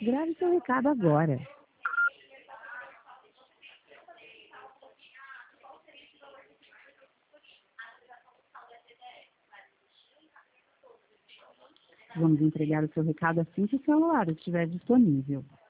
Grave seu recado agora. Vamos entregar o seu recado assim que o celular estiver disponível.